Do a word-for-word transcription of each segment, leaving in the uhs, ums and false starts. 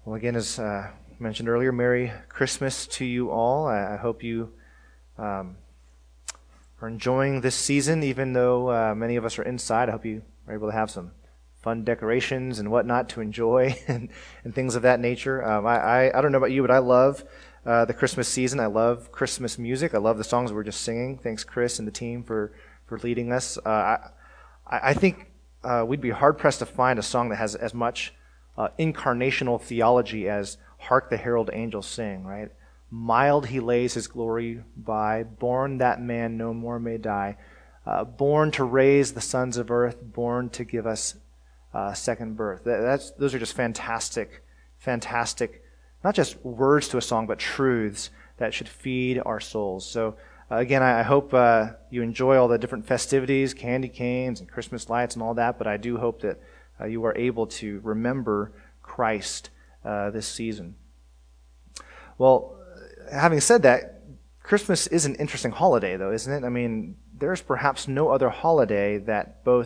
Well, again, as uh, mentioned earlier, Merry Christmas to you all. I, I hope you um, are enjoying this season, even though uh, many of us are inside. I hope you are able to have some fun decorations and whatnot to enjoy and, and things of that nature. Um, I, I, I don't know about you, but I love uh, the Christmas season. I love Christmas music. I love the songs we were just singing. Thanks, Chris and the team, for, for leading us. Uh, I, I think uh, we'd be hard-pressed to find a song that has as much Uh, incarnational theology as Hark the Herald Angels Sing, right? Mild he lays his glory by, born that man no more may die, uh, born to raise the sons of earth, born to give us uh, second birth. That, that's Those are just fantastic, fantastic, not just words to a song, but truths that should feed our souls. So uh, again, I, I hope uh, you enjoy all the different festivities, candy canes and Christmas lights and all that, but I do hope that Uh, you are able to remember Christ uh, this season. Well, having said that, Christmas is an interesting holiday, though, isn't it? I mean, there's perhaps no other holiday that both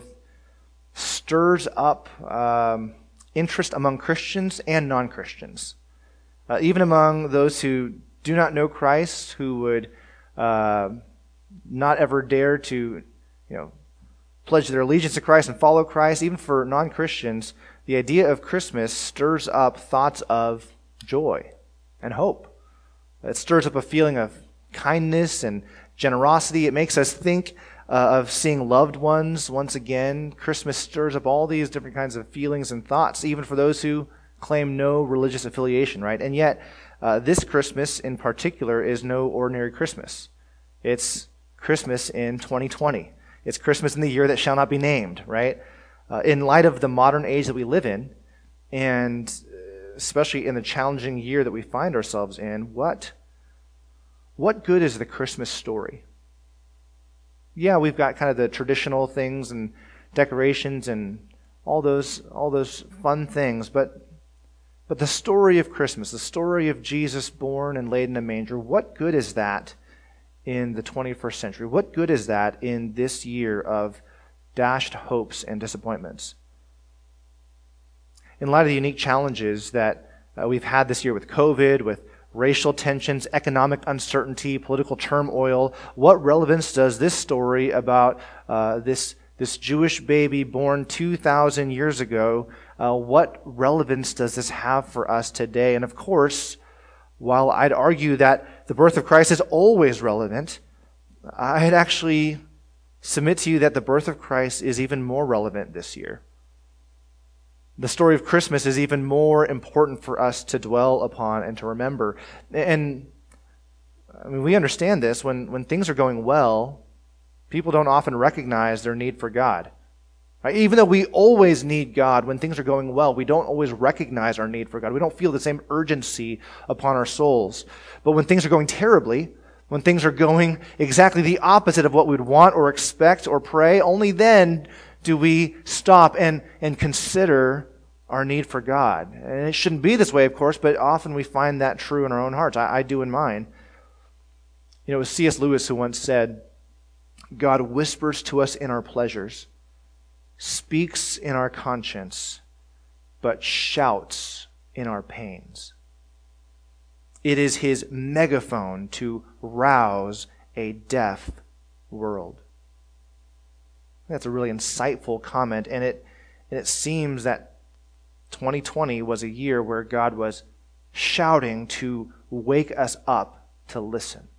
stirs up um, interest among Christians and non-Christians. Uh, even among those who do not know Christ, who would uh, not ever dare to, you know, pledge their allegiance to Christ and follow Christ, even for non-Christians, the idea of Christmas stirs up thoughts of joy and hope. It stirs up a feeling of kindness and generosity. It makes us think uh, of seeing loved ones once again. Christmas stirs up all these different kinds of feelings and thoughts, even for those who claim no religious affiliation, right? And yet, uh, this Christmas in particular is no ordinary Christmas. It's Christmas in twenty twenty. It's Christmas in the year that shall not be named, right? Uh, in light of the modern age that we live in, and especially in the challenging year that we find ourselves in, what, what good is the Christmas story? Yeah, we've got kind of the traditional things and decorations and all those all those fun things, but but the story of Christmas, the story of Jesus born and laid in a manger, what good is that in the twenty-first century? What good is that in this year of dashed hopes and disappointments? In light of the unique challenges that uh, we've had this year with COVID, with racial tensions, economic uncertainty, political turmoil, what relevance does this story about uh, this, this Jewish baby born two thousand years ago, uh, what relevance does this have for us today? And of course, while I'd argue that the birth of Christ is always relevant, I'd actually submit to you that the birth of Christ is even more relevant this year. The story of Christmas is even more important for us to dwell upon and to remember. And I mean, we understand this. When, when things are going well, people don't often recognize their need for God. Right? Even though we always need God, when things are going well, we don't always recognize our need for God. We don't feel the same urgency upon our souls. But when things are going terribly, when things are going exactly the opposite of what we'd want or expect or pray, only then do we stop and, and consider our need for God. And it shouldn't be this way, of course, but often we find that true in our own hearts. I, I do in mine. You know, it was C S Lewis who once said, God whispers to us in our pleasures, speaks in our conscience, but shouts in our pains. It is his megaphone to rouse a deaf world. That's a really insightful comment, and it, and it seems that twenty twenty was a year where God was shouting to wake us up to listen.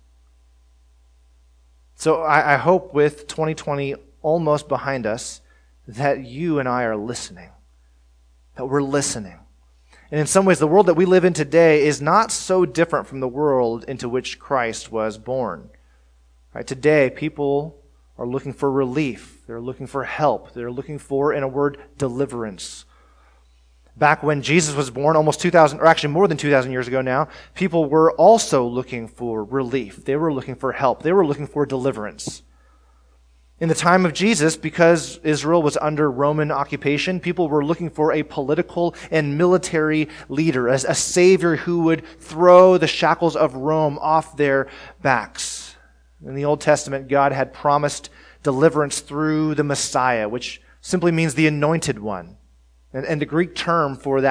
So I, I hope with twenty twenty almost behind us, that you and I are listening, that we're listening. And in some ways, the world that we live in today is not so different from the world into which Christ was born. Right? Today, people are looking for relief. They're looking for help. They're looking for, in a word, deliverance. Back when Jesus was born, almost two thousand, or actually more than two thousand years ago now, people were also looking for relief. They were looking for help. They were looking for deliverance. In the time of Jesus, because Israel was under Roman occupation, people were looking for a political and military leader, as a savior who would throw the shackles of Rome off their backs. In the Old Testament, God had promised deliverance through the Messiah, which simply means the anointed one. And, and the Greek term for that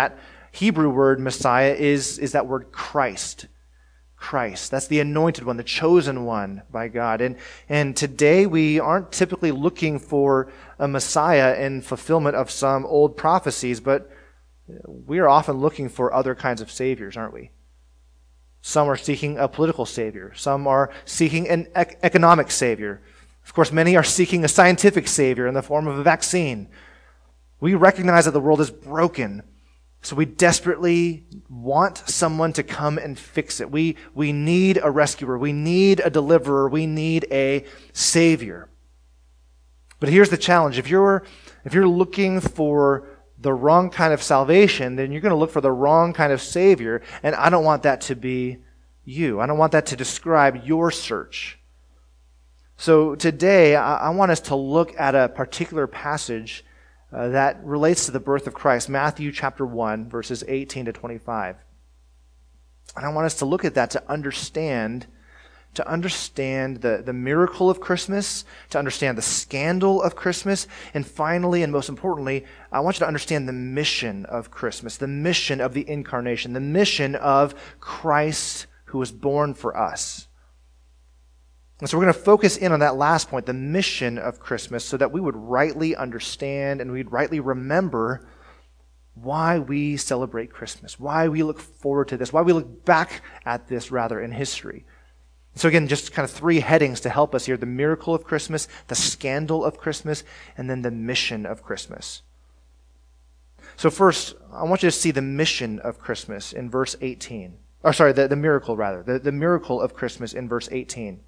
Hebrew word Messiah is, is that word Christ. Christ. That's the anointed one, the chosen one by God. And, and today we aren't typically looking for a Messiah in fulfillment of some old prophecies, but we are often looking for other kinds of saviors, aren't we? Some are seeking a political savior. Some are seeking an ec- economic savior. Of course, many are seeking a scientific savior in the form of a vaccine. We recognize that the world is broken, so we desperately want someone to come and fix it. We, we need a rescuer. We need a deliverer. We need a savior. But here's the challenge. If you're, if you're looking for the wrong kind of salvation, then you're going to look for the wrong kind of savior, and I don't want that to be you. I don't want that to describe your search. So today, I, I want us to look at a particular passage Uh, that relates to the birth of Christ, Matthew chapter one, verses eighteen to twenty-five. And I want us to look at that to understand, to understand the, the miracle of Christmas, to understand the scandal of Christmas, and finally, and most importantly, I want you to understand the mission of Christmas, the mission of the incarnation, the mission of Christ who was born for us. And so we're going to focus in on that last point, the mission of Christmas, so that we would rightly understand and we'd rightly remember why we celebrate Christmas, why we look forward to this, why we look back at this, rather, in history. So again, just kind of three headings to help us here: the miracle of Christmas, the scandal of Christmas, and then the mission of Christmas. So first, I want you to see the mission of Christmas in verse eighteen. Or sorry, the, the miracle, rather. The, the miracle of Christmas in verse eighteen.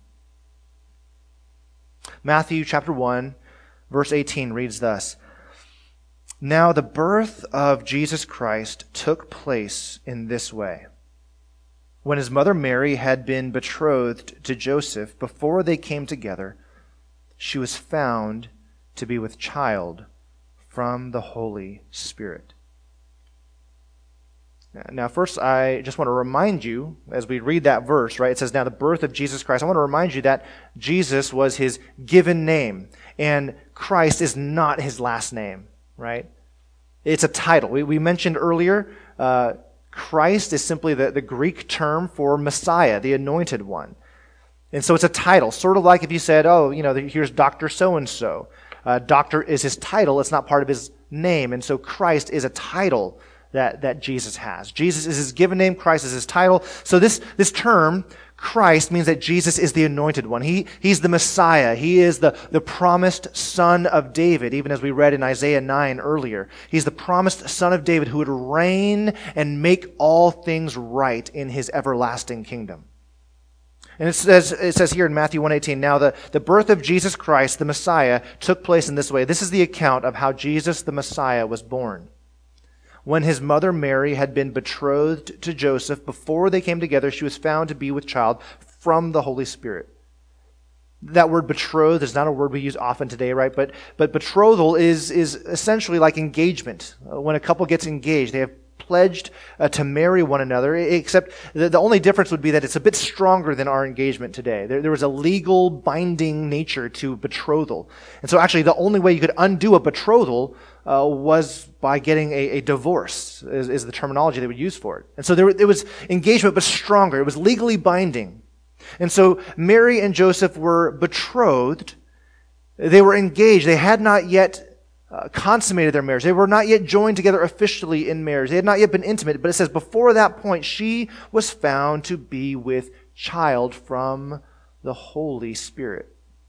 Matthew chapter one, verse eighteen reads thus: "Now the birth of Jesus Christ took place in this way. When his mother Mary had been betrothed to Joseph, before they came together, she was found to be with child from the Holy Spirit." Now, first, I just want to remind you, as we read that verse, right, it says, now the birth of Jesus Christ. I want to remind you that Jesus was his given name, and Christ is not his last name, right? It's a title. We, we mentioned earlier, uh, Christ is simply the, the Greek term for Messiah, the anointed one. And so it's a title, sort of like if you said, oh, you know, here's Doctor So-and-so. Uh, doctor is his title. It's not part of his name. And so Christ is a title that, that Jesus has. Jesus is his given name. Christ is his title. So this, this term, Christ, means that Jesus is the anointed one. He, he's the Messiah. He is the, the promised son of David, even as we read in Isaiah nine earlier. He's the promised son of David who would reign and make all things right in his everlasting kingdom. And it says, it says here in Matthew one eighteen, now the, the birth of Jesus Christ, the Messiah, took place in this way. This is the account of how Jesus, the Messiah, was born. When his mother Mary had been betrothed to Joseph, before they came together, she was found to be with child from the Holy Spirit. That word betrothed is not a word we use often today, right? But but betrothal is, is essentially like engagement. When a couple gets engaged, they have pledged uh, to marry one another, except the, the only difference would be that it's a bit stronger than our engagement today. There, there was a legal binding nature to betrothal. And so actually the only way you could undo a betrothal uh, was by getting a, a divorce, is, is the terminology they would use for it. And so there, there was engagement, but stronger. It was legally binding. And so Mary and Joseph were betrothed. They were engaged. They had not yet Uh, consummated their marriage. They were not yet joined together officially in marriage. They had not yet been intimate, but it says before that point, she was found to be with child from the Holy Spirit.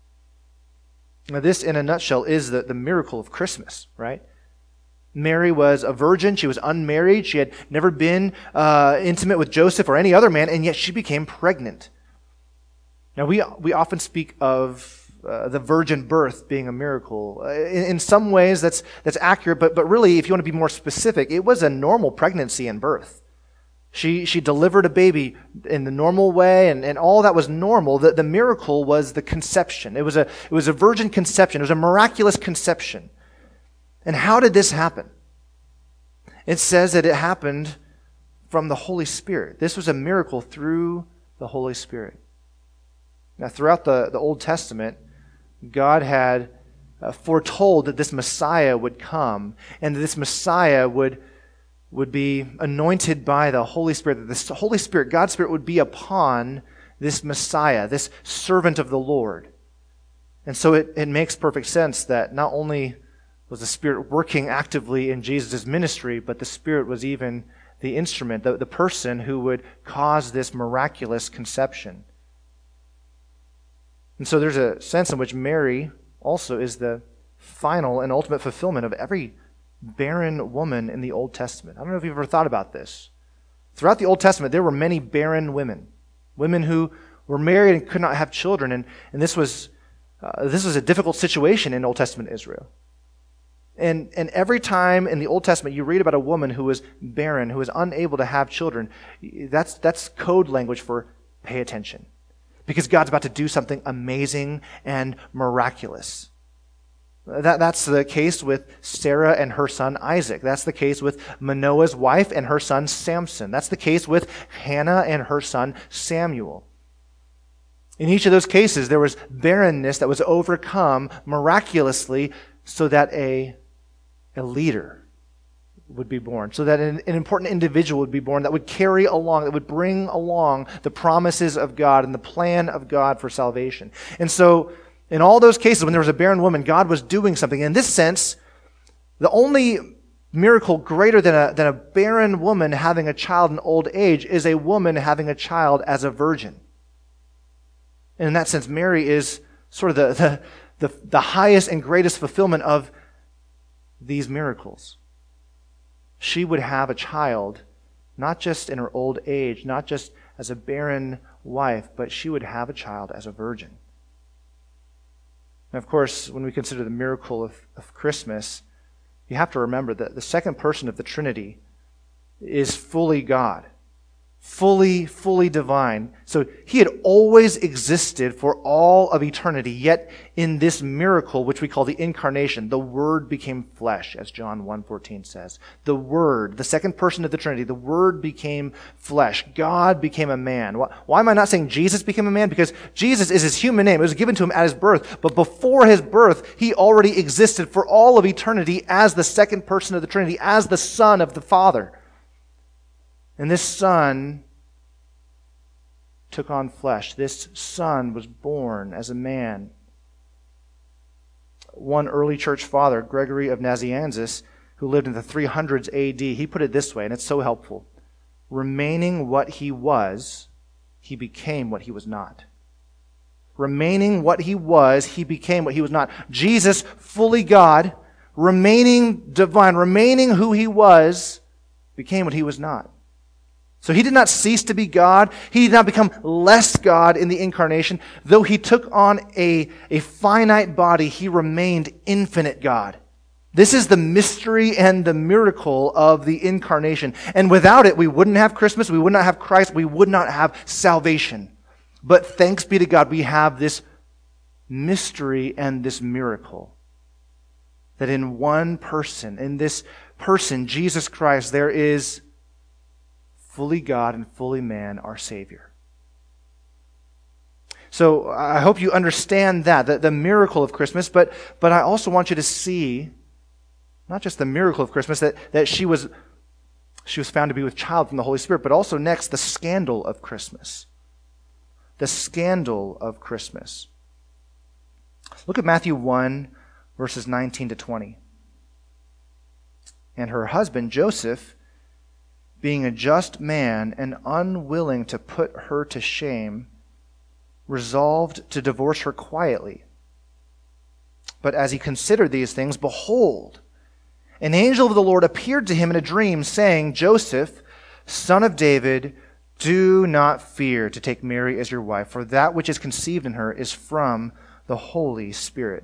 Now this, in a nutshell, is the, the miracle of Christmas, right? Mary was a virgin. She was unmarried. She had never been uh, intimate with Joseph or any other man, and yet she became pregnant. Now we, we often speak of Uh, the virgin birth being a miracle. Uh, in, in some ways that's that's accurate, but but really, if you want to be more specific, it was a normal pregnancy and birth. She she delivered a baby in the normal way, and, and all that was normal. The, the miracle was the conception. It was a it was a virgin conception. It was a miraculous conception. And how did this happen? It says that it happened from the Holy Spirit. This was a miracle through the Holy Spirit. Now, throughout the, the Old Testament, God had uh, foretold that this Messiah would come, and that this Messiah would, would be anointed by the Holy Spirit, that the Holy Spirit, God's Spirit, would be upon this Messiah, this servant of the Lord. And so it, it makes perfect sense that not only was the Spirit working actively in Jesus' ministry, but the Spirit was even the instrument, the, the person who would cause this miraculous conception. And so there's a sense in which Mary also is the final and ultimate fulfillment of every barren woman in the Old Testament. I don't know if you've ever thought about this. Throughout the Old Testament, there were many barren women, women who were married and could not have children, and, and this was uh, this was a difficult situation in Old Testament Israel. And, and every time in the Old Testament you read about a woman who was barren, who was unable to have children, that's, that's code language for pay attention. Because God's about to do something amazing and miraculous. That, that's the case with Sarah and her son Isaac. That's the case with Manoah's wife and her son Samson. That's the case with Hannah and her son Samuel. In each of those cases, there was barrenness that was overcome miraculously so that a, a leader would be born, so that an, an important individual would be born that would carry along, that would bring along the promises of God and the plan of God for salvation. And so, in all those cases, when there was a barren woman, God was doing something. In this sense, the only miracle greater than a, than a barren woman having a child in old age is a woman having a child as a virgin. And in that sense, Mary is sort of the, the, the, the highest and greatest fulfillment of these miracles. She would have a child, not just in her old age, not just as a barren wife, but she would have a child as a virgin. And of course, when we consider the miracle of, of Christmas, you have to remember that the second person of the Trinity is fully God. Fully, fully divine. So he had always existed for all of eternity, yet in this miracle, which we call the incarnation, the Word became flesh, as John one fourteen says. The Word, the second person of the Trinity, the Word became flesh. God became a man. Why, why am I not saying Jesus became a man? Because Jesus is his human name. It was given to him at his birth. But before his birth, he already existed for all of eternity as the second person of the Trinity, as the Son of the Father. And this Son took on flesh. This Son was born as a man. One early church father, Gregory of Nazianzus, who lived in the three hundreds A D, he put it this way, and it's so helpful. Remaining what he was, he became what he was not. Remaining what he was, he became what he was not. Jesus, fully God, remaining divine, remaining who he was, became what he was not. So he did not cease to be God. He did not become less God in the incarnation. Though he took on a, a finite body, he remained infinite God. This is the mystery and the miracle of the incarnation. And without it, we wouldn't have Christmas, we would not have Christ, we would not have salvation. But thanks be to God, we have this mystery and this miracle. That in one person, in this person, Jesus Christ, there is fully God and fully man, our Savior. So I hope you understand that, the, the miracle of Christmas, but, but I also want you to see, not just the miracle of Christmas, that, that she was, she was found to be with child from the Holy Spirit, but also next, the scandal of Christmas. The scandal of Christmas. Look at Matthew one, verses nineteen to twenty. And her husband, Joseph, being a just man and unwilling to put her to shame, resolved to divorce her quietly. But as he considered these things, behold, an angel of the Lord appeared to him in a dream, saying, Joseph, son of David, do not fear to take Mary as your wife, for that which is conceived in her is from the Holy Spirit.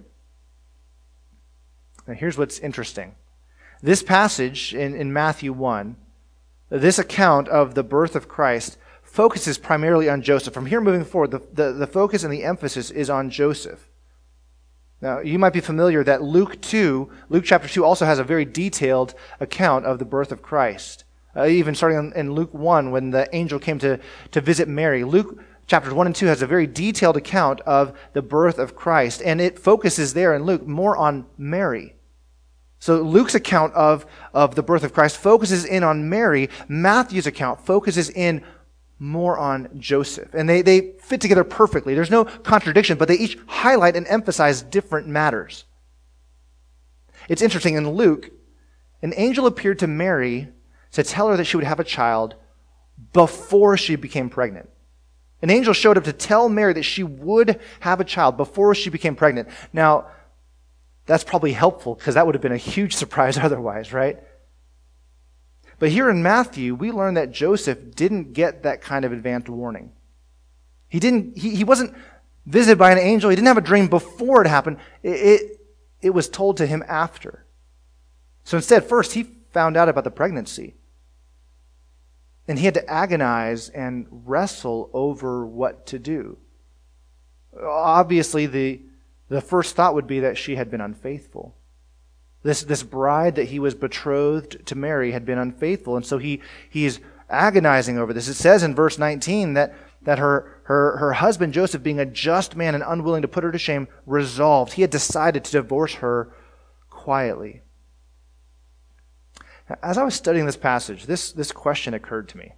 Now here's what's interesting. This passage in, in Matthew one, this account of the birth of Christ focuses primarily on Joseph. From here moving forward, the, the, the focus and the emphasis is on Joseph. Now, you might be familiar that Luke two, Luke chapter two also has a very detailed account of the birth of Christ. Uh, even starting in, in Luke one, when the angel came to, to visit Mary. Luke chapters one and two has a very detailed account of the birth of Christ, and it focuses there in Luke more on Mary. So Luke's account of, of the birth of Christ focuses in on Mary. Matthew's account focuses in more on Joseph. And they, they fit together perfectly. There's no contradiction, but they each highlight and emphasize different matters. It's interesting, in Luke, an angel appeared to Mary to tell her that she would have a child before she became pregnant. An angel showed up to tell Mary that she would have a child before she became pregnant. Now, that's probably helpful because that would have been a huge surprise otherwise, right? But here in Matthew, we learn that Joseph didn't get that kind of advanced warning. He didn't. He, he wasn't visited by an angel. He didn't have a dream before it happened. It, it, it was told to him after. So instead, first, he found out about the pregnancy. And he had to agonize and wrestle over what to do. Obviously, the, the first thought would be that she had been unfaithful. This, this bride that he was betrothed to marry had been unfaithful, and so he, he is agonizing over this. It says in verse nineteen that, that her, her, her husband Joseph, being a just man and unwilling to put her to shame, resolved. He had decided to divorce her quietly. As I was studying this passage, this, this question occurred to me.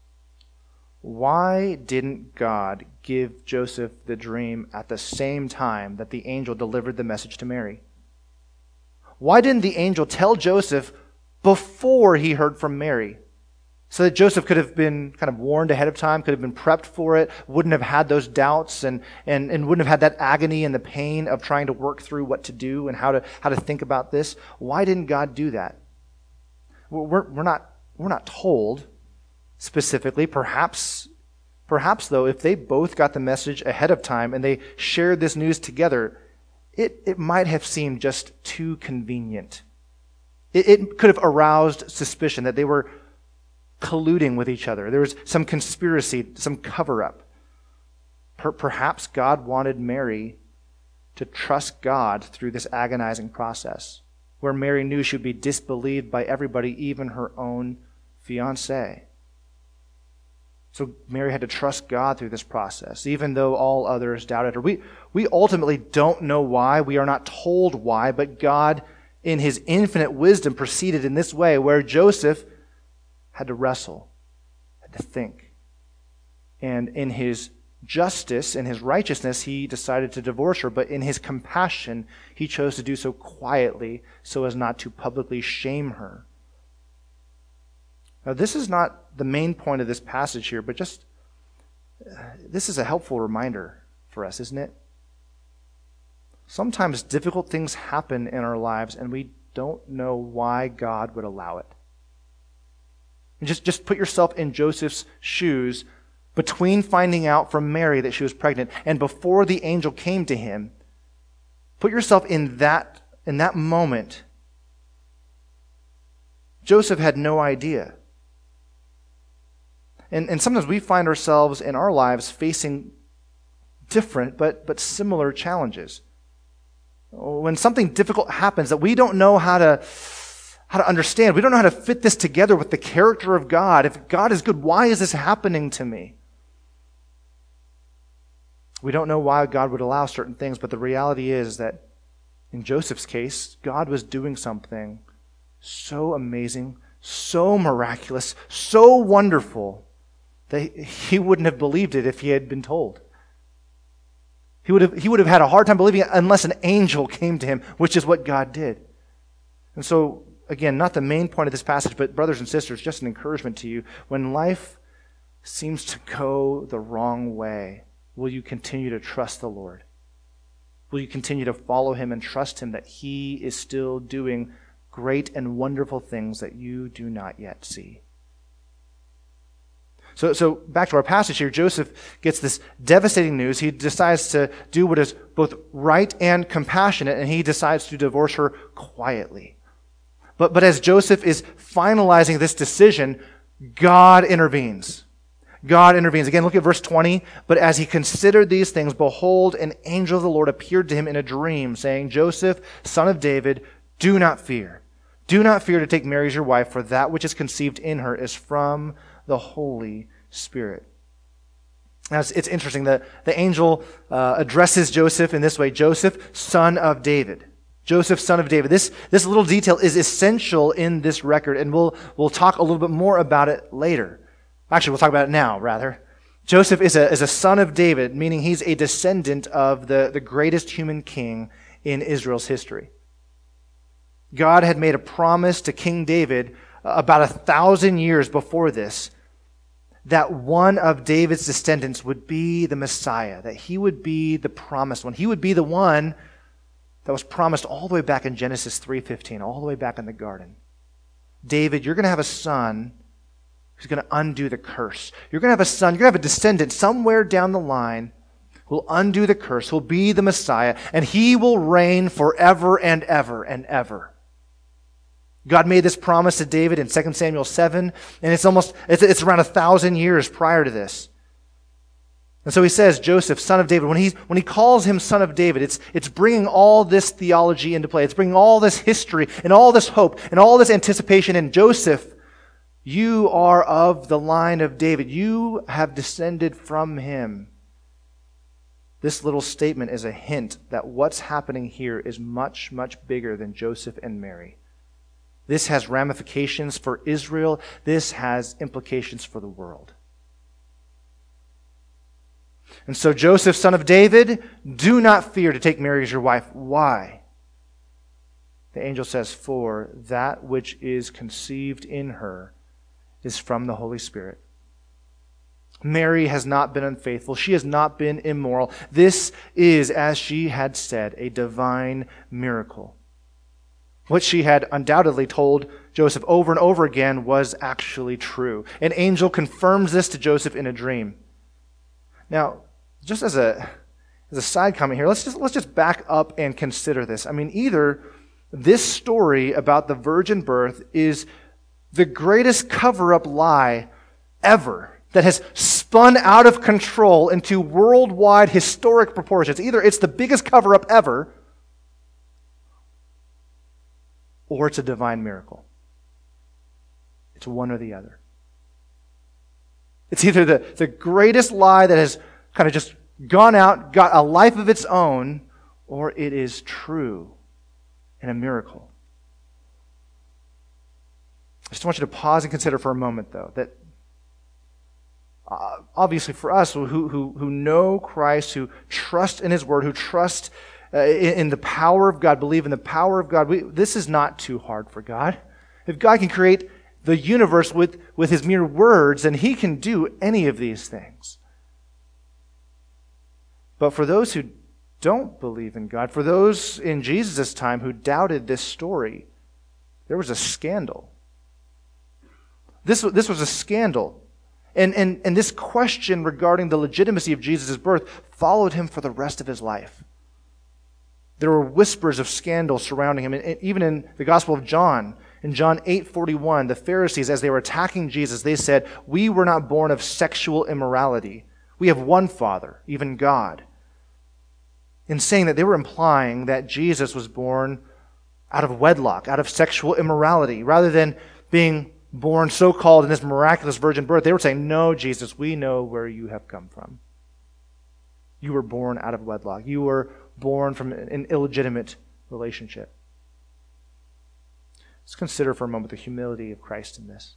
Why didn't God give Joseph the dream at the same time that the angel delivered the message to Mary? Why didn't the angel tell Joseph before he heard from Mary? So that Joseph could have been kind of warned ahead of time, could have been prepped for it, wouldn't have had those doubts and, and, and wouldn't have had that agony and the pain of trying to work through what to do and how to, how to think about this. Why didn't God do that? We're, we're, not, we're not told specifically. Perhaps, perhaps, though, if they both got the message ahead of time and they shared this news together, it, it might have seemed just too convenient. It, it could have aroused suspicion that they were colluding with each other. There was some conspiracy, some cover-up. Per, perhaps God wanted Mary to trust God through this agonizing process, where Mary knew she would be disbelieved by everybody, even her own fiancé. So Mary had to trust God through this process, even though all others doubted her. We, we ultimately don't know why. We are not told why, but God, in his infinite wisdom, proceeded in this way, where Joseph had to wrestle, had to think. And in his justice, in his righteousness, he decided to divorce her, but in his compassion, he chose to do so quietly so as not to publicly shame her. Now, this is not the main point of this passage here, but just uh, this is a helpful reminder for us, isn't it? Sometimes difficult things happen in our lives, and we don't know why God would allow it. And just, just put yourself in Joseph's shoes between finding out from Mary that she was pregnant and before the angel came to him. Put yourself in that, in that moment. Joseph had no idea. And, and sometimes we find ourselves in our lives facing different but, but similar challenges. When something difficult happens that we don't know how to, how to understand, we don't know how to fit this together with the character of God. If God is good, why is this happening to me? We don't know why God would allow certain things, but the reality is that in Joseph's case, God was doing something so amazing, so miraculous, so wonderful, that he wouldn't have believed it if he had been told. He would have, he would have had a hard time believing it unless an angel came to him, which is what God did. And so, again, not the main point of this passage, but brothers and sisters, just an encouragement to you. When life seems to go the wrong way, will you continue to trust the Lord? Will you continue to follow him and trust him that he is still doing great and wonderful things that you do not yet see? So, so back to our passage here, Joseph gets this devastating news. He decides to do what is both right and compassionate, and he decides to divorce her quietly. But, but as Joseph is finalizing this decision, God intervenes. God intervenes. Again, look at verse twenty. But as he considered these things, behold, an angel of the Lord appeared to him in a dream, saying, Joseph, son of David, do not fear. Do not fear to take Mary as your wife, for that which is conceived in her is from the Holy Spirit. Now, it's, it's interesting that the angel uh, addresses Joseph in this way, Joseph, son of David. Joseph, son of David. This, this little detail is essential in this record, and we'll, we'll talk a little bit more about it later. Actually, we'll talk about it now, rather. Joseph is a, is a son of David, meaning he's a descendant of the, the greatest human king in Israel's history. God had made a promise to King David about a thousand years before this, that one of David's descendants would be the Messiah, that he would be the promised one. He would be the one that was promised all the way back in Genesis three fifteen, all the way back in the garden. David, you're going to have a son who's going to undo the curse. You're going to have a son, you're going to have a descendant somewhere down the line who will undo the curse, who will be the Messiah, and he will reign forever and ever and ever. God made this promise to David in Second Samuel seven, and it's almost, it's, it's around a thousand years prior to this. And so he says, Joseph, son of David, when he, when he calls him son of David, it's, it's bringing all this theology into play. It's bringing all this history and all this hope and all this anticipation. And Joseph, you are of the line of David. You have descended from him. This little statement is a hint that what's happening here is much, much bigger than Joseph and Mary. This has ramifications for Israel. This has implications for the world. And so Joseph, son of David, do not fear to take Mary as your wife. Why? The angel says, for that which is conceived in her is from the Holy Spirit. Mary has not been unfaithful. She has not been immoral. This is, as she had said, a divine miracle. What she had undoubtedly told Joseph over and over again was actually true. An angel confirms this to Joseph in a dream. Now, just as a as a side comment here, let's just let's just back up and consider this. I mean, either this story about the virgin birth is the greatest cover-up lie ever that has spun out of control into worldwide historic proportions. Either it's the biggest cover-up ever, or it's a divine miracle. It's one or the other. It's either the, the greatest lie that has kind of just gone out, got a life of its own, or it is true and a miracle. I just want you to pause and consider for a moment, though, that uh, obviously for us who, who, who know Christ, who trust in His Word, who trust uh, in, in the power of God, believe in the power of God, we, this is not too hard for God. If God can create the universe with, with His mere words, then He can do any of these things. But for those who don't believe in God, for those in Jesus' time who doubted this story, there was a scandal. This, this was a scandal. And, and, and this question regarding the legitimacy of Jesus' birth followed him for the rest of his life. There were whispers of scandal surrounding him. And even in the Gospel of John, in John eight forty-one, the Pharisees, as they were attacking Jesus, they said, "We were not born of sexual immorality. We have one Father, even God." In saying that, they were implying that Jesus was born out of wedlock, out of sexual immorality, rather than being born so-called in this miraculous virgin birth. They were saying, "No, Jesus, we know where you have come from. You were born out of wedlock. You were born from an illegitimate relationship." Let's consider for a moment the humility of Christ in this.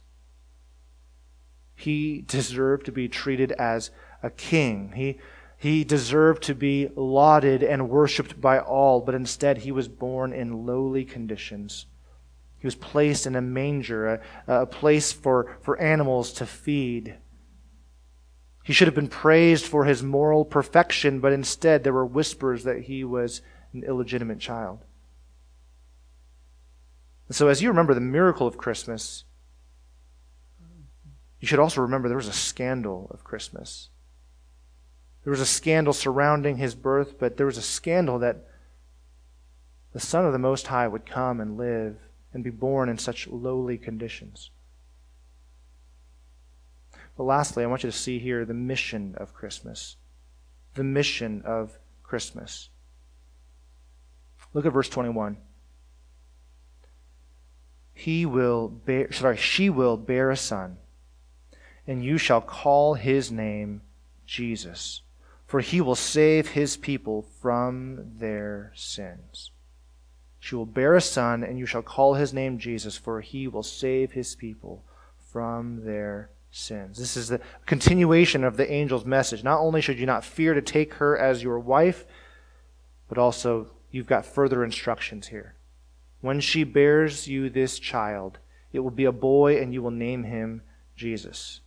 He deserved to be treated as a king. He, he deserved to be lauded and worshipped by all, but instead he was born in lowly conditions. He was placed in a manger, a, a place for, for animals to feed. He should have been praised for his moral perfection, but instead there were whispers that he was an illegitimate child. And so as you remember the miracle of Christmas, you should also remember there was a scandal of Christmas. There was a scandal surrounding his birth, but there was a scandal that the Son of the Most High would come and live and be born in such lowly conditions. But lastly, I want you to see here the mission of Christmas. The mission of Christmas. Look at verse twenty-one. He will bear, sorry, she will bear a son, and you shall call his name Jesus, for he will save his people from their sins. She will bear a son, and you shall call his name Jesus, for he will save his people from their sins. This is the continuation of the angel's message. Not only should you not fear to take her as your wife, but also you've got further instructions here. When she bears you this child, it will be a boy, and you will name him Jesus.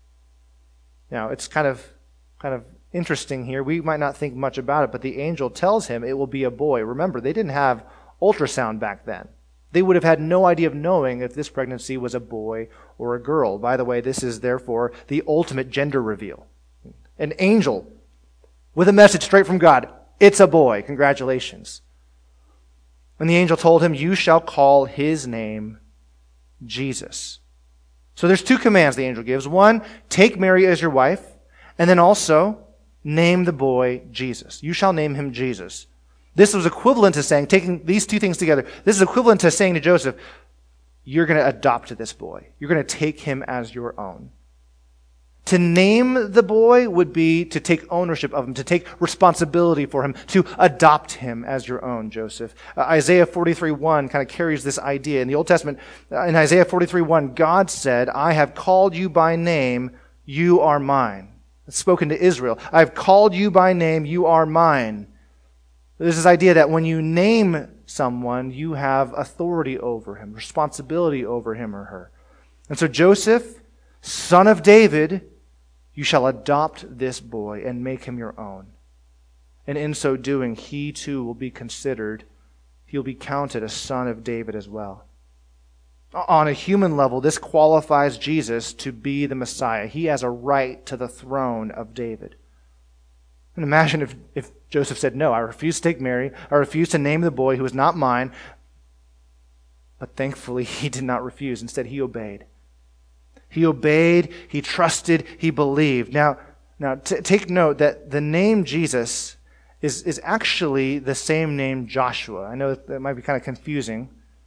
Now, it's kind of kind of interesting here. We might not think much about it, but the angel tells him it will be a boy. Remember, they didn't have ultrasound back then. They would have had no idea of knowing if this pregnancy was a boy or a girl. By the way, this is therefore the ultimate gender reveal. An angel with a message straight from God. It's a boy. Congratulations. And the angel told him, you shall call his name Jesus. So there's two commands the angel gives. One, take Mary as your wife, and then also name the boy Jesus. You shall name him Jesus. This was equivalent to saying, taking these two things together, this is equivalent to saying to Joseph, you're going to adopt this boy. You're going to take him as your own. To name the boy would be to take ownership of him, to take responsibility for him, to adopt him as your own, Joseph. Uh, Isaiah forty-three one kind of carries this idea. In the Old Testament, uh, in Isaiah forty-three one, God said, I have called you by name, you are mine. It's spoken to Israel. I have called you by name, you are mine. There's this idea that when you name someone, you have authority over him, responsibility over him or her. And so Joseph, son of David, you shall adopt this boy and make him your own. And in so doing, he too will be considered, he'll be counted a son of David as well. On a human level, this qualifies Jesus to be the Messiah. He has a right to the throne of David. And imagine if, if Joseph said, no, I refuse to take Mary. I refuse to name the boy who is not mine. But thankfully, he did not refuse. Instead, he obeyed. He obeyed, he trusted, he believed. Now, now t- take note that the name Jesus is, is actually the same name Joshua. I know that might be kind of confusing.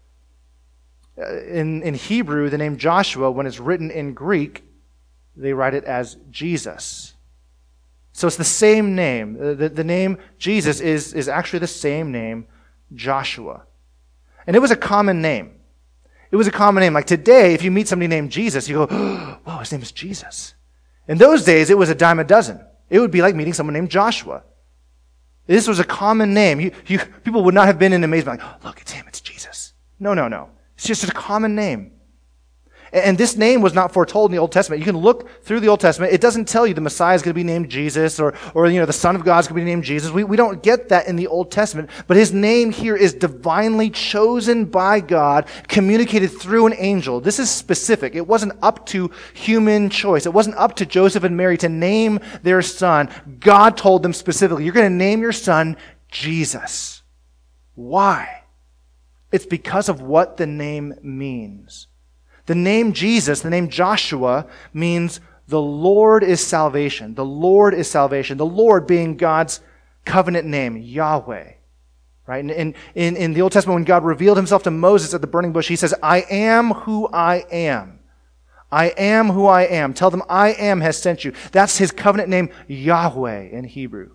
Uh, in, in Hebrew, the name Joshua, when it's written in Greek, they write it as Jesus. So it's the same name. The, the, the name Jesus is, is actually the same name, Joshua. And it was a common name. It was a common name. Like today, if you meet somebody named Jesus, you go, oh, whoa, his name is Jesus. In those days, it was a dime a dozen. It would be like meeting someone named Joshua. This was a common name. You, you, people would not have been in amazement like, oh, look, it's him, it's Jesus. No, no, no. It's just a common name. And this name was not foretold in the Old Testament. You can look through the Old Testament. It doesn't tell you the Messiah is going to be named Jesus or, or you know, the Son of God is going to be named Jesus. We, we don't get that in the Old Testament. But his name here is divinely chosen by God, communicated through an angel. This is specific. It wasn't up to human choice. It wasn't up to Joseph and Mary to name their son. God told them specifically, you're going to name your son Jesus. Why? It's because of what the name means. The name Jesus, the name Joshua, means the Lord is salvation. The Lord is salvation. The Lord being God's covenant name, Yahweh. Right? And in, in the Old Testament, when God revealed himself to Moses at the burning bush, he says, I am who I am. I am who I am. Tell them, I am has sent you. That's his covenant name, Yahweh in Hebrew.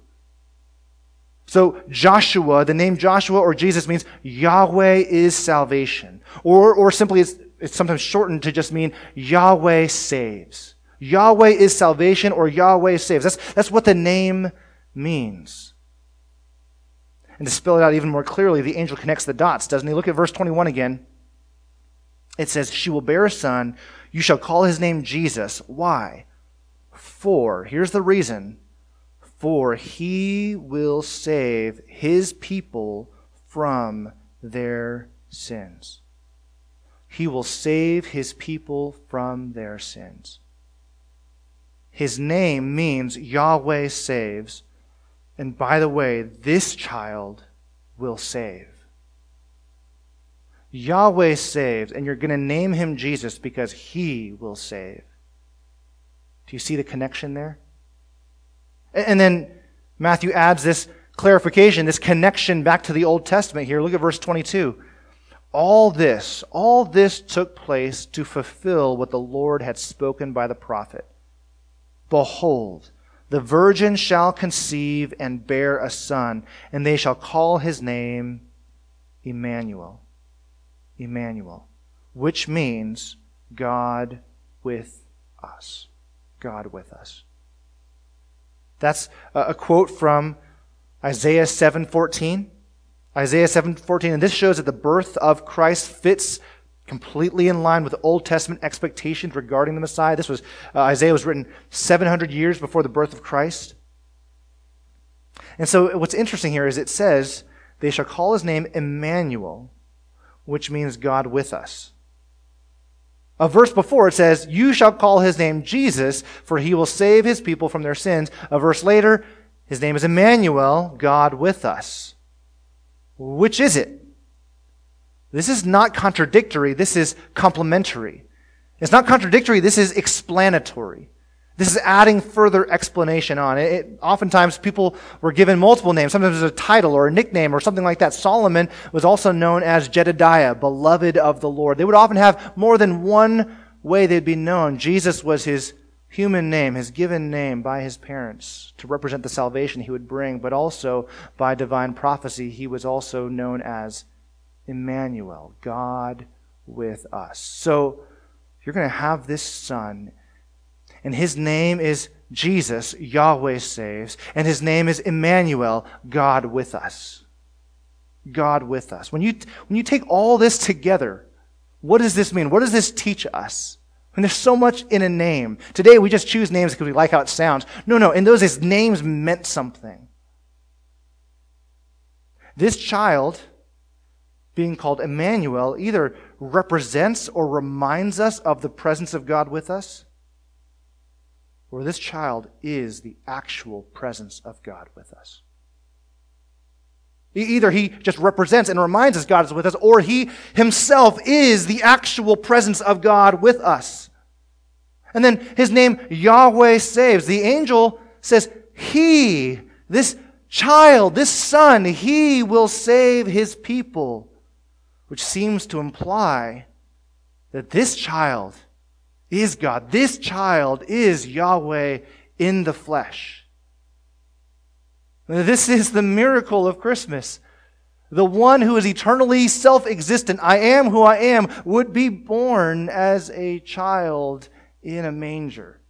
So Joshua, the name Joshua or Jesus means Yahweh is salvation. Or, or simply it's It's sometimes shortened to just mean Yahweh saves. Yahweh is salvation or Yahweh saves. That's, that's what the name means. And to spell it out even more clearly, the angel connects the dots, doesn't he? Look at verse twenty-one again. It says, she will bear a son. You shall call his name Jesus. Why? For, here's the reason, for he will save his people from their sins. He will save his people from their sins. His name means Yahweh saves. And by the way, this child will save. Yahweh saves, and you're going to name him Jesus because he will save. Do you see the connection there? And then Matthew adds this clarification, this connection back to the Old Testament here. Look at verse twenty-two. All this, all this took place to fulfill what the Lord had spoken by the prophet. Behold, the virgin shall conceive and bear a son, and they shall call his name Emmanuel. Emmanuel. Which means God with us. God with us. That's a quote from Isaiah seven fourteen. Isaiah seven fourteen, and this shows that the birth of Christ fits completely in line with Old Testament expectations regarding the Messiah. This was uh, Isaiah was written seven hundred years before the birth of Christ. And so what's interesting here is it says, they shall call his name Emmanuel, which means God with us. A verse before it says, you shall call his name Jesus, for he will save his people from their sins. A verse later, his name is Emmanuel, God with us. Which is it? This is not contradictory, this is complementary. It's not contradictory, this is explanatory. This is adding further explanation on. It, it, oftentimes people were given multiple names. Sometimes there's a title or a nickname or something like that. Solomon was also known as Jedediah, beloved of the Lord. They would often have more than one way they'd be known. Jesus was his human name, his given name by his parents to represent the salvation he would bring, but also by divine prophecy, he was also known as Emmanuel, God with us. So you're going to have this son, and his name is Jesus, Yahweh saves, and his name is Emmanuel, God with us. God with us. When you, when you take all this together, what does this mean? What does this teach us? I mean, there's so much in a name. Today we just choose names because we like how it sounds. No, no, in those days, names meant something. This child, being called Emmanuel, either represents or reminds us of the presence of God with us, or this child is the actual presence of God with us. Either he just represents and reminds us God is with us, or he himself is the actual presence of God with us. And then his name, Yahweh saves. The angel says, he, this child, this son, he will save his people, which seems to imply that this child is God. This child is Yahweh in the flesh. This is the miracle of Christmas. The one who is eternally self-existent, I am who I am, would be born as a child in a manger.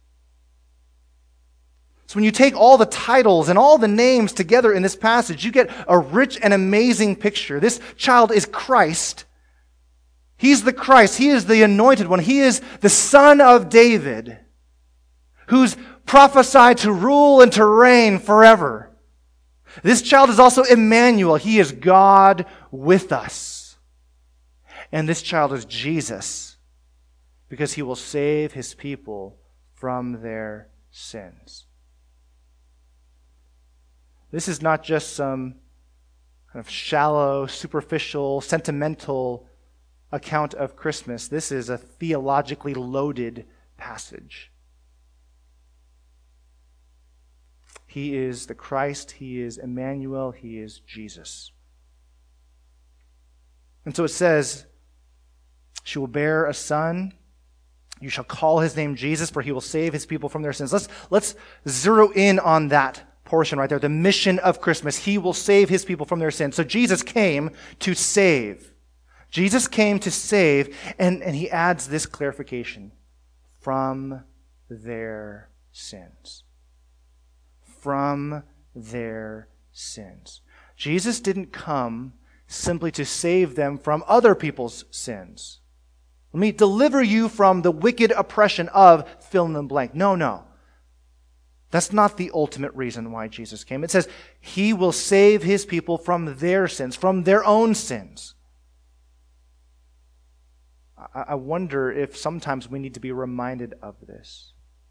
So when you take all the titles and all the names together in this passage, you get a rich and amazing picture. This child is Christ. He's the Christ. He is the anointed one. He is the Son of David, who's prophesied to rule and to reign forever. This child is also Emmanuel. He is God with us. And this child is Jesus, because he will save his people from their sins. This is not just some kind of shallow, superficial, sentimental account of Christmas. This is a theologically loaded passage. He is the Christ, he is Emmanuel, he is Jesus. And so it says, she will bear a son, you shall call his name Jesus, for he will save his people from their sins. Let's, let's zero in on that portion right there, the mission of Christmas. He will save his people from their sins. So Jesus came to save. Jesus came to save, and, and he adds this clarification, from their sins. From their sins. Jesus didn't come simply to save them from other people's sins. Let me deliver you from the wicked oppression of fill in the blank. No, no. That's not the ultimate reason why Jesus came. It says he will save his people from their sins, from their own sins. I wonder if sometimes we need to be reminded of this.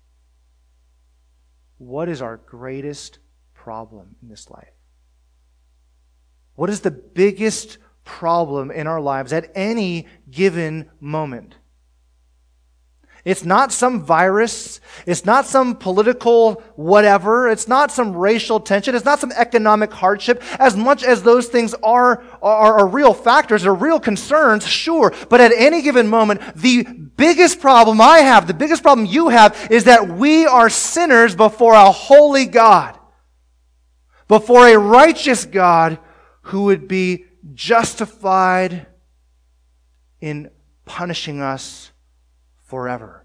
What is our greatest problem in this life? What is the biggest problem in our lives at any given moment? It's not some virus. It's not some political whatever. It's not some racial tension. It's not some economic hardship. As much as those things are, are, are real factors, are real concerns, sure. But at any given moment, the biggest problem I have, the biggest problem you have, is that we are sinners before a holy God. Before a righteous God who would be justified in punishing us forever.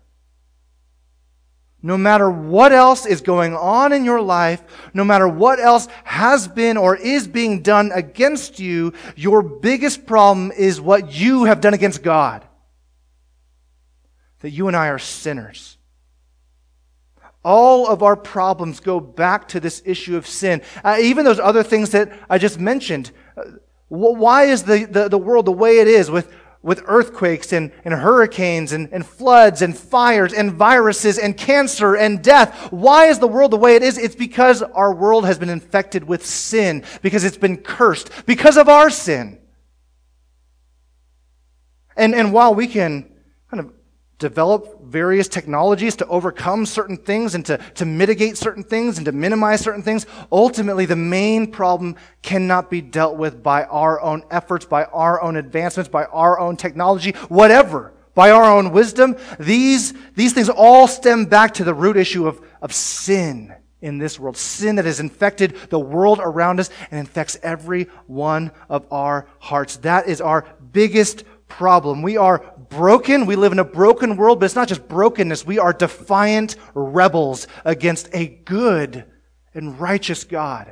No matter what else is going on in your life, no matter what else has been or is being done against you, your biggest problem is what you have done against God. That you and I are sinners. All of our problems go back to this issue of sin. Uh, even those other things that I just mentioned. Uh, why is the, the, the world the way it is with with earthquakes and, and hurricanes and, and floods and fires and viruses and cancer and death? Why is the world the way it is? It's because our world has been infected with sin, because it's been cursed, because of our sin. And, and while we can kind of develop various technologies to overcome certain things and to, to mitigate certain things and to minimize certain things, ultimately the main problem cannot be dealt with by our own efforts, by our own advancements, by our own technology, whatever, by our own wisdom. These, these things all stem back to the root issue of, of sin in this world. Sin that has infected the world around us and infects every one of our hearts. That is our biggest problem. We are broken. We live in a broken world, but it's not just brokenness. We are defiant rebels against a good and righteous God.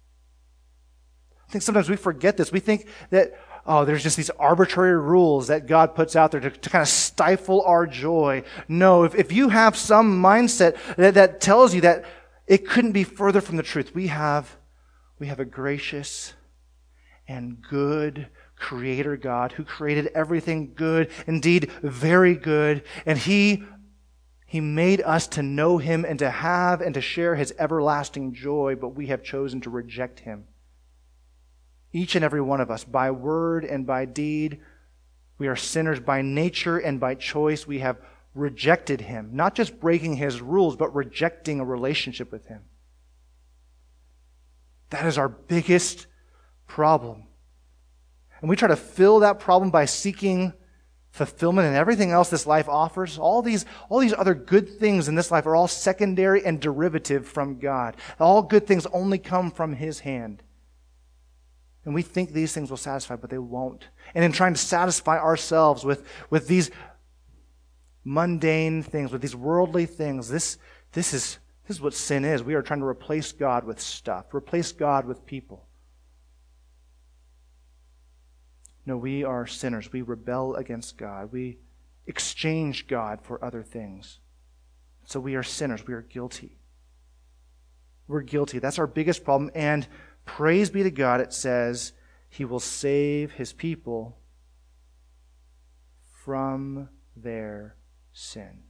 I think sometimes we forget this. We think that, oh, there's just these arbitrary rules that God puts out there to, to kind of stifle our joy. No, if, if you have some mindset that, that tells you that it couldn't be further from the truth, we have, we have a gracious and good Creator God who created everything good, indeed very good, and He, He made us to know Him and to have and to share His everlasting joy, but we have chosen to reject Him. Each and every one of us, by word and by deed, we are sinners by nature and by choice. We have rejected Him, not just breaking His rules, but rejecting a relationship with Him. That is our biggest problem. And we try to fill that problem by seeking fulfillment in everything else this life offers. All these, all these other good things in this life are all secondary and derivative from God. All good things only come from His hand. And we think these things will satisfy, but they won't. And in trying to satisfy ourselves with, with these mundane things, with these worldly things, this, this is, this is what sin is. We are trying to replace God with stuff, replace God with people. No, we are sinners. We rebel against God. We exchange God for other things. So we are sinners. We are guilty. We're guilty. That's our biggest problem. And praise be to God, it says, He will save His people from their sin.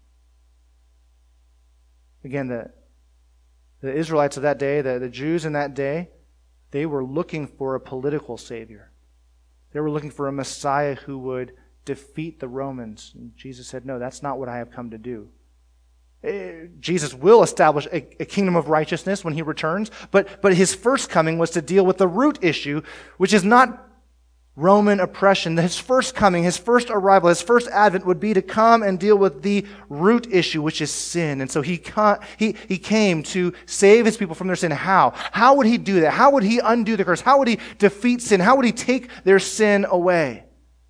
Again, the, the Israelites of that day, the, the Jews in that day, they were looking for a political Savior. They were looking for a Messiah who would defeat the Romans. And Jesus said, no, that's not what I have come to do. Jesus will establish a, a kingdom of righteousness when He returns, but, but His first coming was to deal with the root issue, which is not Roman oppression. His first coming, His first arrival, His first advent would be to come and deal with the root issue, which is sin. And so he, he, he came to save His people from their sin. How? How would He do that? How would He undo the curse? How would He defeat sin? How would He take their sin away?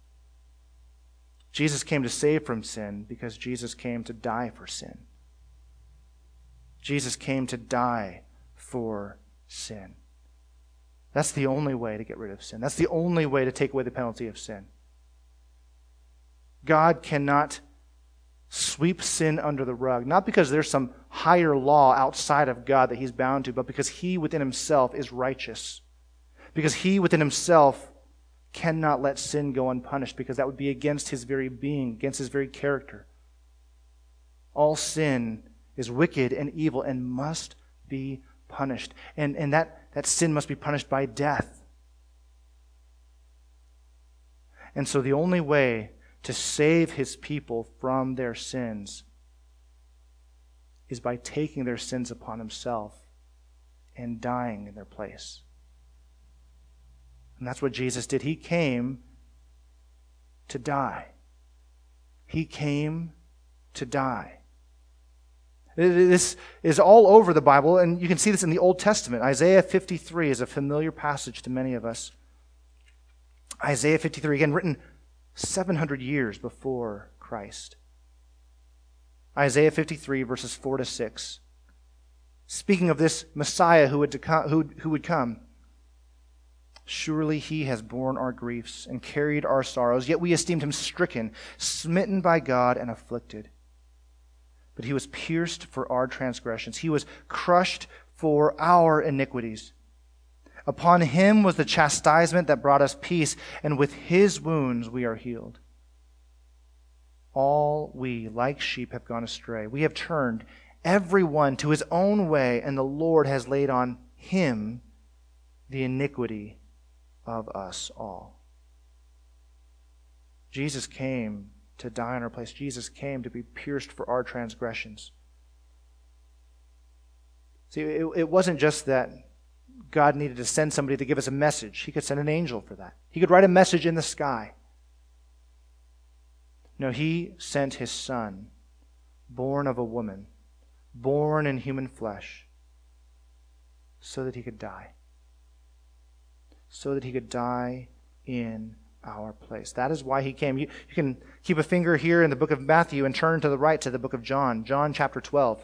Jesus came to save from sin because Jesus came to die for sin. Jesus came to die for sin. That's the only way to get rid of sin. That's the only way to take away the penalty of sin. God cannot sweep sin under the rug, not because there's some higher law outside of God that He's bound to, but because He within Himself is righteous. Because He within Himself cannot let sin go unpunished, because that would be against His very being, against His very character. All sin is wicked and evil and must be punished. And, and that That sin must be punished by death. And so the only way to save His people from their sins is by taking their sins upon Himself and dying in their place. And that's what Jesus did. He came to die. He came to die. This is all over the Bible, and you can see this in the Old Testament. Isaiah fifty-three is a familiar passage to many of us. Isaiah fifty-three, again, written seven hundred years before Christ. Isaiah fifty-three, verses four to six. Speaking of this Messiah who would, to come, who, who would come. Surely he has borne our griefs and carried our sorrows, yet we esteemed him stricken, smitten by God, and afflicted. But he was pierced for our transgressions. He was crushed for our iniquities. Upon him was the chastisement that brought us peace, and with his wounds we are healed. All we, like sheep, have gone astray. We have turned every one to his own way, and the Lord has laid on him the iniquity of us all. Jesus came to die in our place. Jesus came to be pierced for our transgressions. See, it, it wasn't just that God needed to send somebody to give us a message. He could send an angel for that. He could write a message in the sky. No, he sent his Son, born of a woman, born in human flesh, so that he could die. So that he could die in our place. That is why he came. You, you can keep a finger here in the book of Matthew and turn to the right to the book of John. John chapter twelve.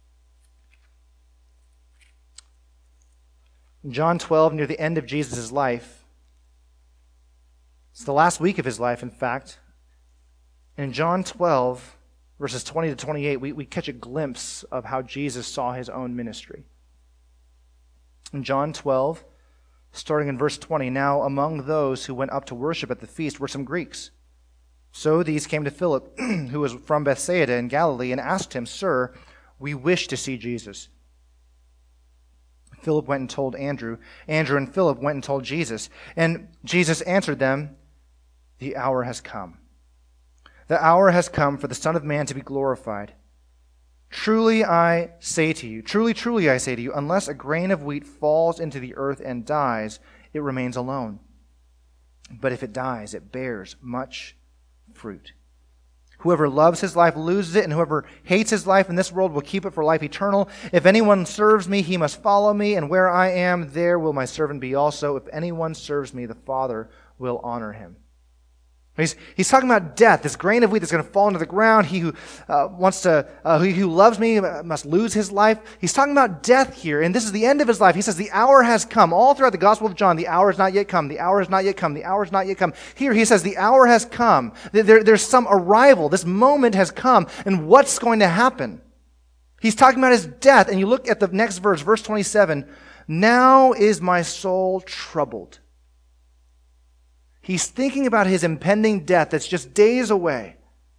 John twelve, near the end of Jesus' life. It's the last week of his life, in fact. In John twelve, verses twenty to twenty-eight, we, we catch a glimpse of how Jesus saw his own ministry. In John twelve, starting in verse twenty, now among those who went up to worship at the feast were some Greeks. So these came to Philip, who was from Bethsaida in Galilee, and asked him, Sir, we wish to see Jesus. Philip went and told Andrew. Andrew and Philip went and told Jesus. And Jesus answered them, the hour has come. The hour has come for the Son of Man to be glorified. Truly I say to you, truly, truly I say to you, unless a grain of wheat falls into the earth and dies, it remains alone. But if it dies, it bears much fruit. Whoever loves his life loses it, and whoever hates his life in this world will keep it for life eternal. If anyone serves me, he must follow me, and where I am, there will my servant be also. If anyone serves me, the Father will honor him. He's, he's talking about death, this grain of wheat that's going to fall into the ground. He who uh, wants to, uh, he who loves me must lose his life. He's talking about death here, and this is the end of his life. He says the hour has come. All throughout the Gospel of John, the hour has not yet come. The hour has not yet come. The hour has not yet come. Here he says the hour has come. There, there's some arrival. This moment has come, and what's going to happen? He's talking about his death, and you look at the next verse, verse twenty-seven. Now is my soul troubled. He's thinking about his impending death that's just days away.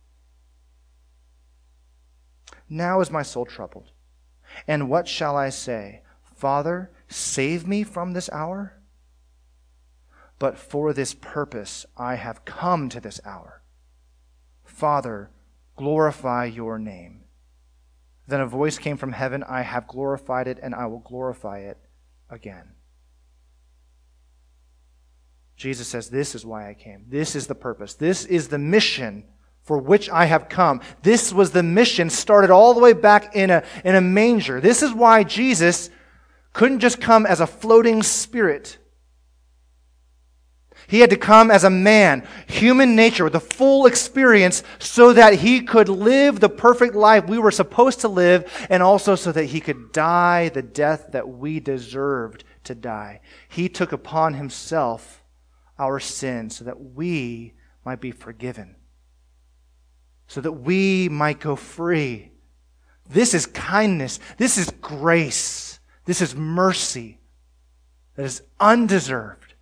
Now is my soul troubled. And what shall I say? Father, save me from this hour? But for this purpose I have come to this hour. Father, glorify your name. Then a voice came from heaven, I have glorified it, and I will glorify it again. Jesus says, this is why I came. This is the purpose. This is the mission for which I have come. This was the mission started all the way back in a, in a manger. This is why Jesus couldn't just come as a floating spirit. He had to come as a man, human nature, with a full experience so that he could live the perfect life we were supposed to live, and also so that he could die the death that we deserved to die. He took upon himself our sins so that we might be forgiven, so that we might go free. This is kindness. This is grace. This is mercy that is undeserved.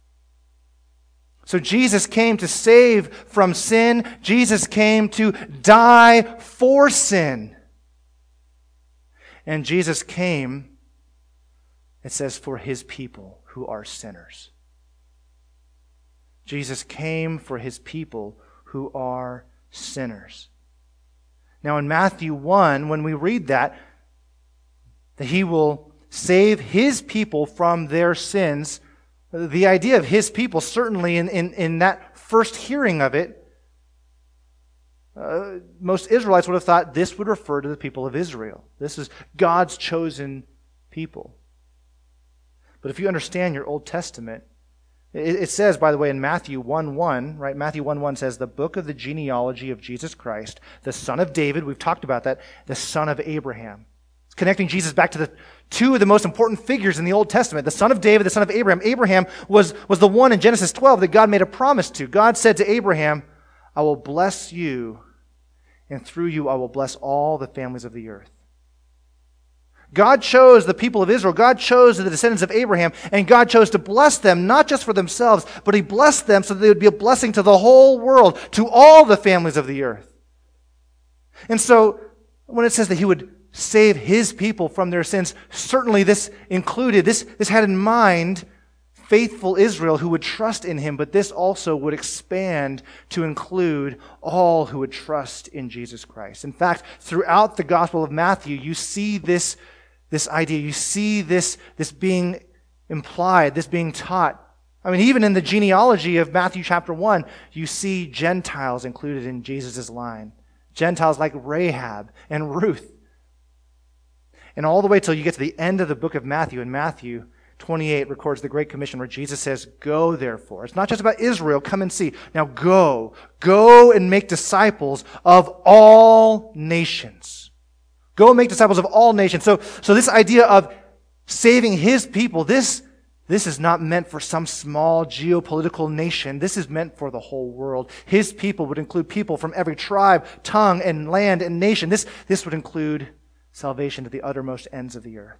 So Jesus came to save from sin. Jesus came to die for sin. And Jesus came, it says, for his people who are sinners. Jesus came for his people who are sinners. Now in Matthew one, when we read that, that he will save his people from their sins, the idea of his people, certainly in, in, in that first hearing of it, uh, most Israelites would have thought this would refer to the people of Israel. This is God's chosen people. But if you understand your Old Testament, It, it says, by the way, in Matthew one one, right? Matthew one one says, the book of the genealogy of Jesus Christ, the son of David, we've talked about that, the son of Abraham. It's connecting Jesus back to the two of the most important figures in the Old Testament, the son of David, the son of Abraham. Abraham was, was the one in Genesis twelve that God made a promise to. God said to Abraham, I will bless you, and through you I will bless all the families of the earth. God chose the people of Israel. God chose the descendants of Abraham, and God chose to bless them, not just for themselves, but He blessed them so that they would be a blessing to the whole world, to all the families of the earth. And so, when it says that He would save His people from their sins, certainly this included, this, this had in mind faithful Israel who would trust in Him, but this also would expand to include all who would trust in Jesus Christ. In fact, throughout the Gospel of Matthew, you see this This idea, you see this, this being implied, this being taught. I mean, even in the genealogy of Matthew chapter one, you see Gentiles included in Jesus' line. Gentiles like Rahab and Ruth. And all the way till you get to the end of the book of Matthew, and Matthew twenty-eight records the Great Commission where Jesus says, go therefore. It's not just about Israel, come and see. Now go. Go and make disciples of all nations. Go and make disciples of all nations. So, so this idea of saving His people, this, this is not meant for some small geopolitical nation. This is meant for the whole world. His people would include people from every tribe, tongue, and land and nation. This, this would include salvation to the uttermost ends of the earth.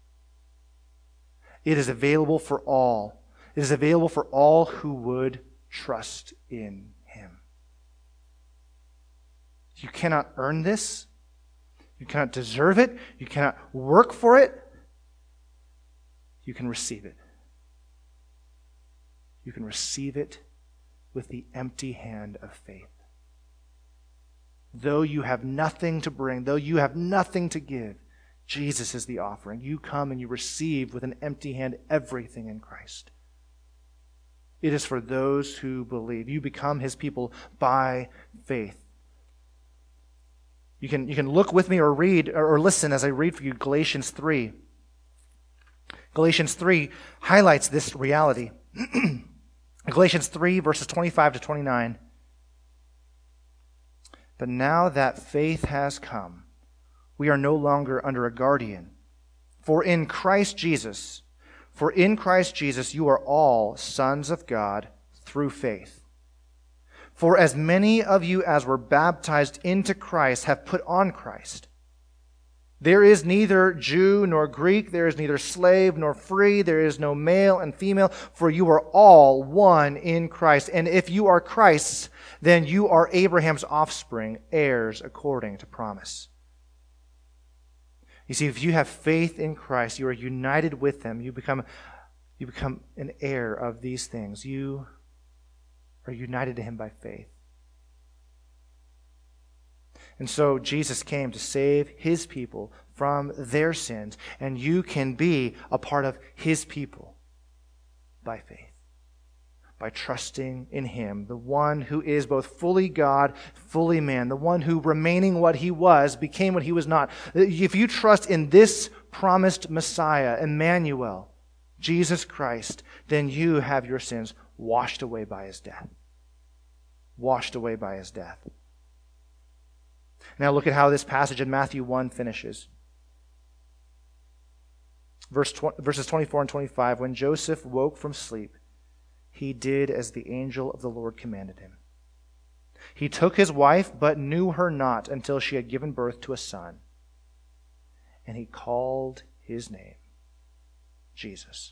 It is available for all. It is available for all who would trust in Him. You cannot earn this. You cannot deserve it. You cannot work for it. You can receive it. You can receive it with the empty hand of faith. Though you have nothing to bring, though you have nothing to give, Jesus is the offering. You come and you receive with an empty hand everything in Christ. It is for those who believe. You become His people by faith. You can, you can look with me or read or listen as I read for you Galatians three. Galatians three highlights this reality. Galatians three, verses twenty-five to twenty-nine. But now that faith has come, we are no longer under a guardian. For in Christ Jesus, for in Christ Jesus you are all sons of God through faith. For as many of you as were baptized into Christ have put on Christ. There is neither Jew nor Greek, there is neither slave nor free, there is no male and female, for you are all one in Christ. And if you are Christ's, then you are Abraham's offspring, heirs according to promise. You see, if you have faith in Christ, you are united with Him, you become, you become an heir of these things. You are united to Him by faith. And so Jesus came to save His people from their sins, and you can be a part of His people by faith, by trusting in Him, the one who is both fully God, fully man, the one who, remaining what He was, became what He was not. If you trust in this promised Messiah, Emmanuel, Jesus Christ, then you have your sins washed away by His death. Washed away by His death. Now look at how this passage in Matthew one finishes. Verse tw- verses twenty-four and twenty-five, when Joseph woke from sleep, he did as the angel of the Lord commanded him. He took his wife, but knew her not until she had given birth to a son. And he called his name Jesus.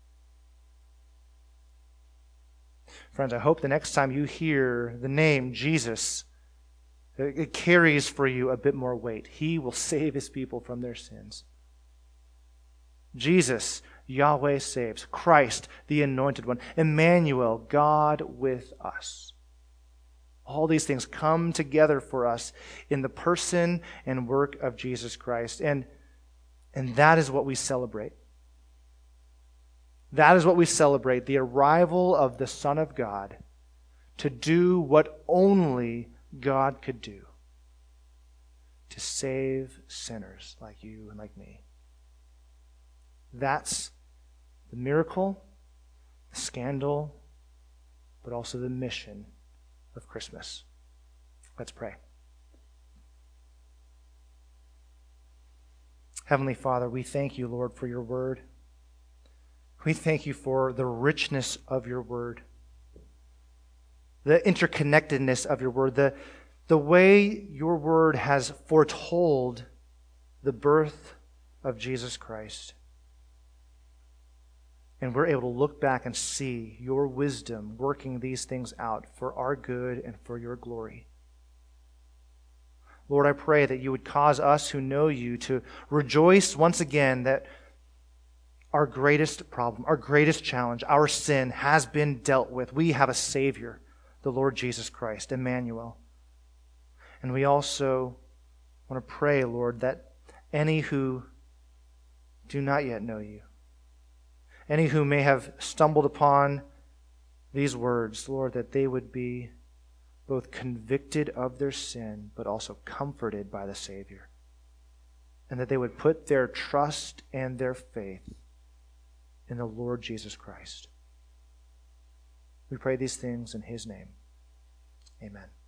Friends, I hope the next time you hear the name Jesus, it carries for you a bit more weight. He will save His people from their sins. Jesus, Yahweh saves. Christ, the Anointed One. Emmanuel, God with us. All these things come together for us in the person and work of Jesus Christ. And, and that is what we celebrate. That is what we celebrate, the arrival of the Son of God to do what only God could do, to save sinners like you and like me. That's the miracle. the scandal, but also the mission of Christmas. Let's pray. Heavenly Father, we thank you, Lord, for your word. We thank you for the richness of your word, the interconnectedness of your word, the, the way your word has foretold the birth of Jesus Christ. And we're able to look back and see your wisdom working these things out for our good and for your glory. Lord, I pray that you would cause us who know you to rejoice once again that our greatest problem, our greatest challenge, our sin has been dealt with. We have a Savior, the Lord Jesus Christ, Emmanuel. And we also want to pray, Lord, that any who do not yet know you, any who may have stumbled upon these words, Lord, that they would be both convicted of their sin, but also comforted by the Savior. And that they would put their trust and their faith in the Lord Jesus Christ. We pray these things in his name. Amen.